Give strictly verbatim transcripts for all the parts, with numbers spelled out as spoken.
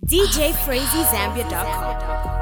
D J Frazy Zambia dot com.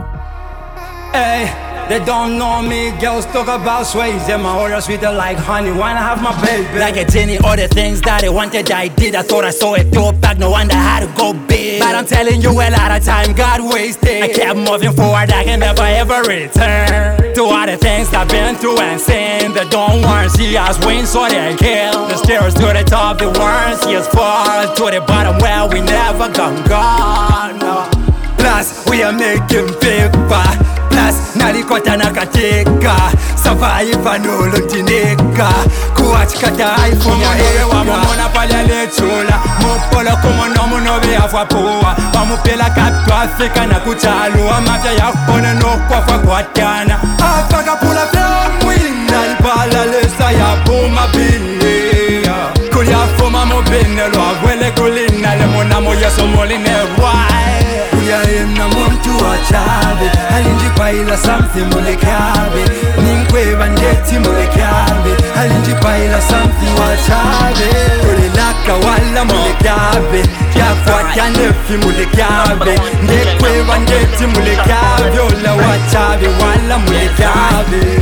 Hey, they don't know me, girls talk about sways. Yeah, my order sweeter like honey, wanna have my baby. Like a genie, all the things that I wanted I did. I thought I saw it throw back, no wonder I had to go big. But I'm telling you, a lot of time got wasted. I kept moving forward, I can never ever return to all the things I've been through and seen. They don't want to see us win, so they kill. The stairs to the top, the worst, yes, fall to the bottom where we never gone gone. No. Plus, we are making paper. Plus, nalikota nakatika. Survive nolotinika. Kuachikata iPhone hewa mumona pale lechula. Mupolo kumono munobe afwapoa. Wamupela kaptu Afrika na kuchalua. Mafya ya kone no kwa fa kwatana. Afaka pula mwina nipala lesa ya buma bini. Kulia fuma mubine lo awele kulina. Lemona moya somoline why. Kuyaemna muntu wachabe alinjipaila something mulekabe ninkweba ndeti mulekabe alinjipaila something wachabe kulilaka wala mulekabe yakwata nefi mulekabe ndekweba ndeti mulekabe ola wachabe wala mulekabe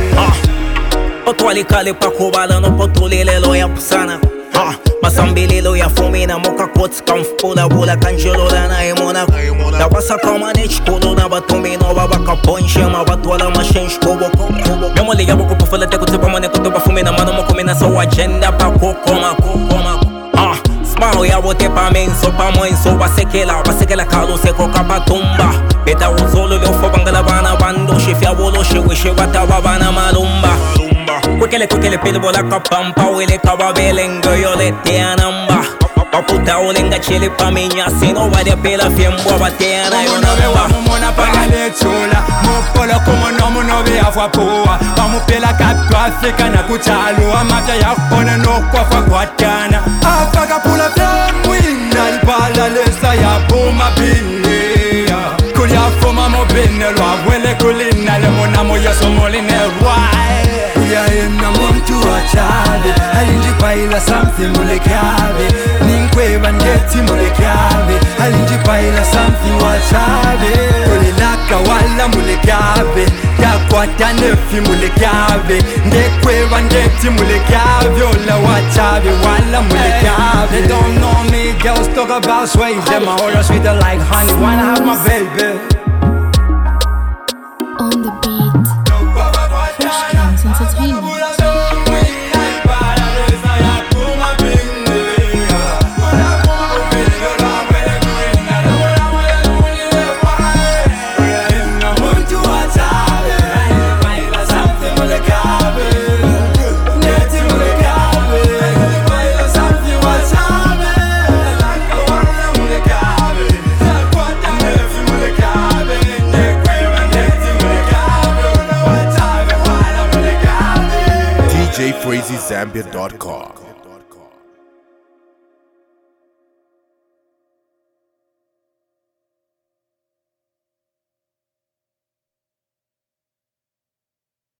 Otwalikale pakubala no potulilelo ya pusana Ha, masambililo ya fumina moka kots kamfula wula kanjelo na imona da wasa kama nechkolo na batumino babaka ponche ma batwala mashensh kobo memole ya boko pufala te kutuba mane kutuba fumina mano mokumina so agenda pa kokoma kokoma ah smile ya wote pa menso pa moinso basekela basekela kalo seko kapatumba beta uzolo lo fo bangala bana bando shifya wolo shiwishe bataba bana malumba Kwekele kwekele pili bola kapampa wile kawa belengo yole tea namba Waputa ulenga chili pa minya sino wade pila fiembwa wateana yo namba Mumona pala lechula Mupolo kumono munobe afwapoa Wamupela kaptu Afrika na kuchalua Mafya ya kone no kwa fa kwatana Afaka pula mwina nipala lesa ya buma bini Kulia fuma mubine lo awele kulina Lemona moya somoline why Kuyaemna muntu wachabe alinjipaila something mulekabe ninkweba ndeti mulekabe alinjipaila something wachabe kulilaka wala mulekabe yakwata nefi mulekabe ndekweba ndeti mulekabe ola wachabe wala mulekabe. They don't know me, girls talk about sways. Yeah, my order sweeter like honey, wanna have my baby. On the beat, Fresh Kings Entertainment. D J Frazy Zambia dot com